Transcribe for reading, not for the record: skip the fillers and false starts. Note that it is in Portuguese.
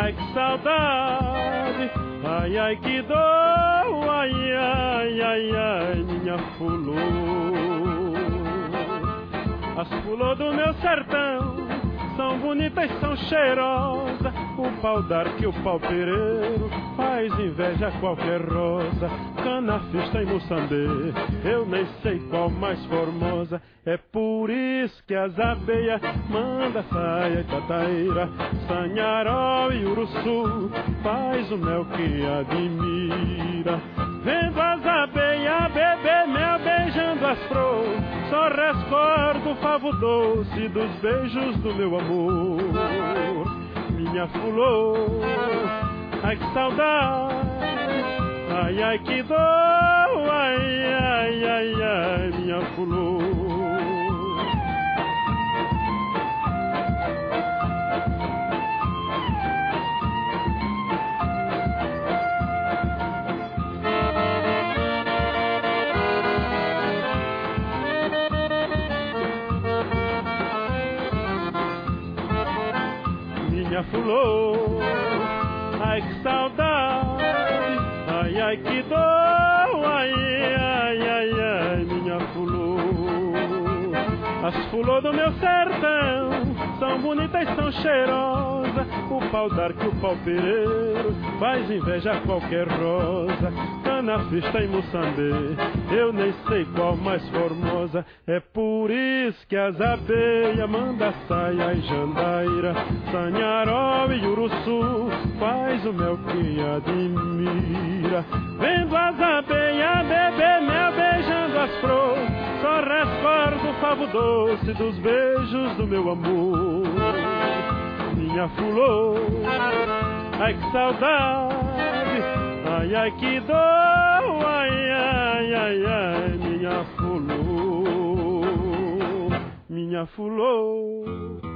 Ai, que saudade, ai, ai, que dor, ai, ai, ai, ai, minha fulô. As fulô do meu sertão são bonitas, são cheirosas. O pau d'arco e o pau pereiro faz inveja a qualquer rosa. Canafista e Moçambê, eu nem sei qual mais formosa. É por isso que as abelhas manda saia e tataíra, sanharó e uruçu faz o mel que admira. Vendo as abelhas beber mel beijando as flores, só rescordo o favo doce dos beijos do meu amor. Minha fulô, ai que saudade, ai ai que dor, ai ai ai ai, minha fulô. Minha fulô, ai que saudade, ai ai que dor, ai ai ai ai, minha fulô. As fulô do meu sertão são bonitas, são cheirosas. O pau d'arco e o pau pereiro faz inveja a qualquer rosa. Canafista e Moçambê, eu nem sei qual mais formosa. É por isso que as abelhas manda saia e jandaíra, sanharó e uruçu faz o mel que admira. Vendo as abelhas beber mel beijando as flores, só rescordo o favo doce dos beijos do meu amor. Minha fulô, ai que saudade, ai ai que dor, ai ai ai ai, minha fulô, minha fulô.